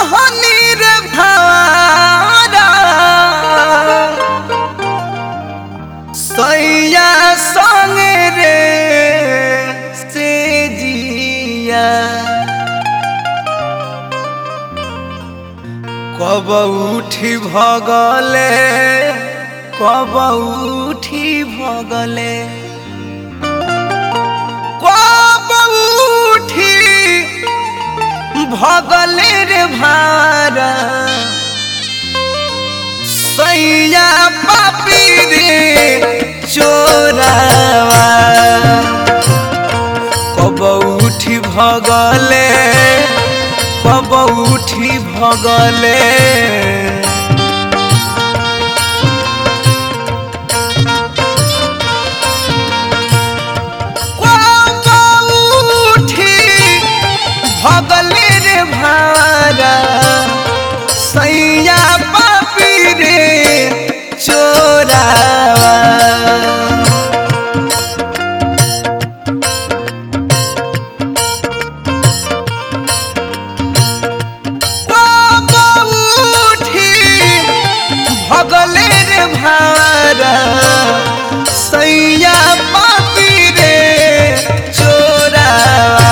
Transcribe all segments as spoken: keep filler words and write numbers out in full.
रहनी रे भारा सैया संगे रे से जिया कब उठी भगले कब उठी भगले कब उठी भगले रे भारा सैया पापी रे चोरावा कब उठी भगले कब उठी भगले भगले रे भारा सैया पापी रे चोरावा कब उठी भगले रे भारा सैया पापी रे चोरावा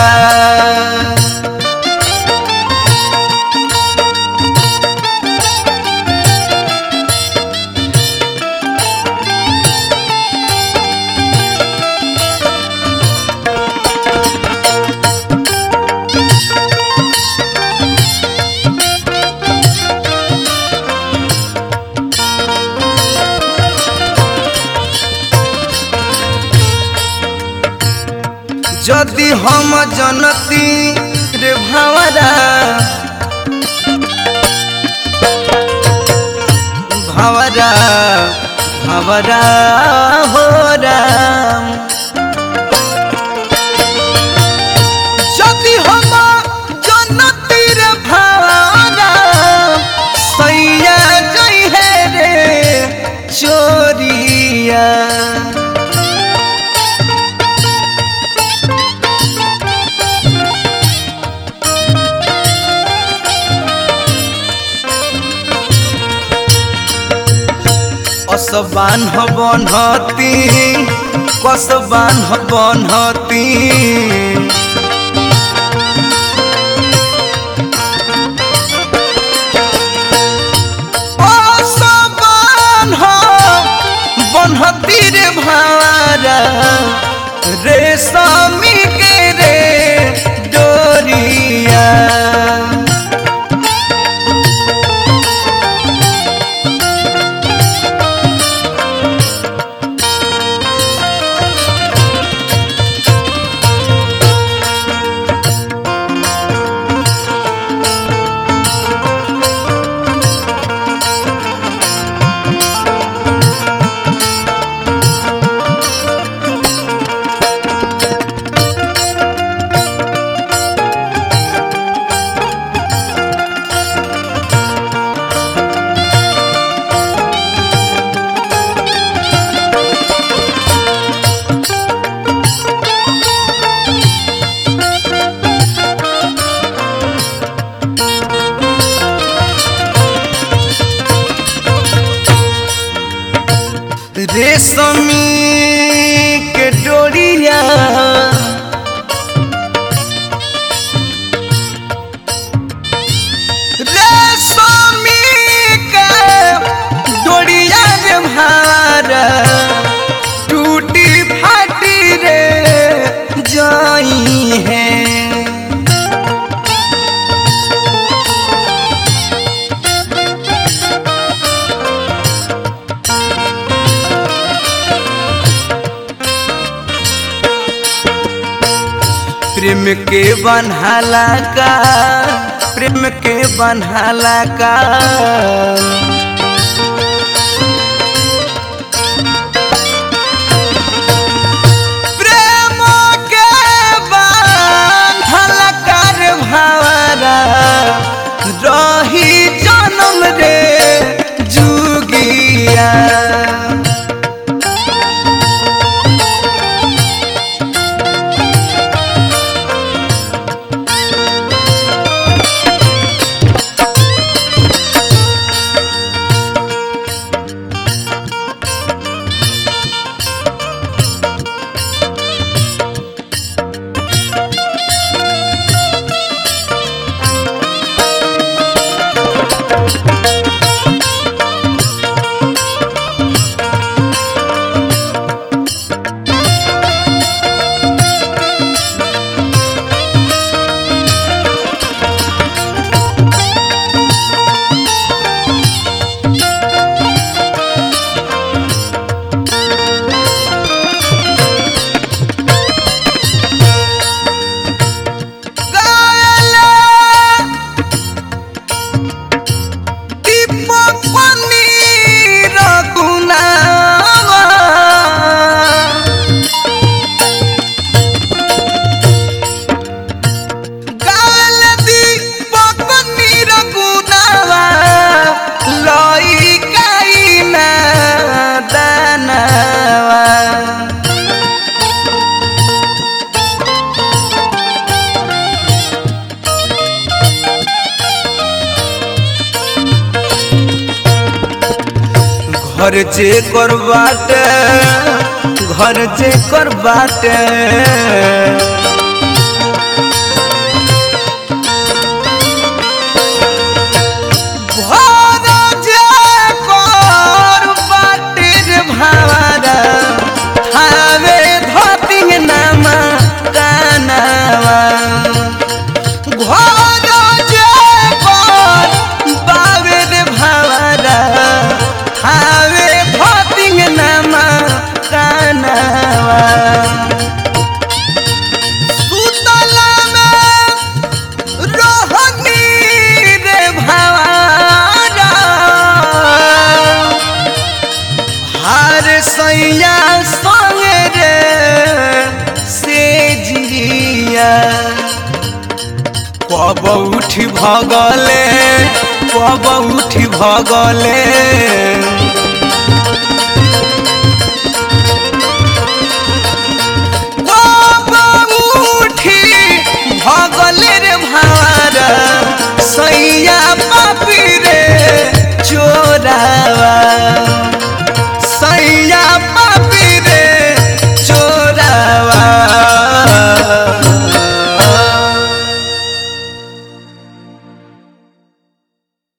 जदि हम जनती रे भावरा भावरा भावरा हो राम जदि हम जनती रे भावरा सैया जई है रे चोरिया कसबान बनती कसबान बनती कसबान बनती रे भारा रेशमी के रे डोरिया रेशमी के डोरिया रेशमी के डोरिया रे भारा टूटी फाटी रे जाई है प्रेम के बन्हाला का प्रेम के बन्हाला का प्रेम के बन्हाला का रे भावरा रही जन्म रे जुगिया घर जे कर बाटे घर जे कर बाटे सैया संग रे से जिया कब उठी भगले कब उठी भगले